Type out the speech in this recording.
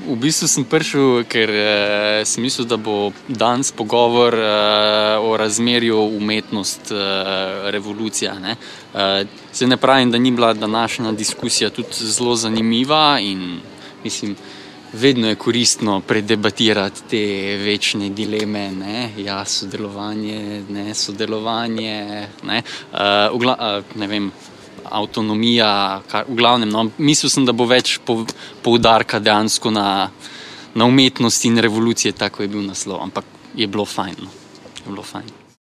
V bistvu sem prišel, ker sem mislil, da bo danes pogovor o razmerju umetnost-revolucija. Zdaj ne pravim, da ni bila današnja diskusija tudi zelo zanimiva in mislim, vedno je koristno predebatirati te večne dileme, ja, sodelovanje, ne sodelovanje, ne vem, avtonomija, v glavnem, no, mislil sem, da bo več poudarka dejansko na umetnosti in revolucije, tako je bil naslov, ampak je bilo fajn.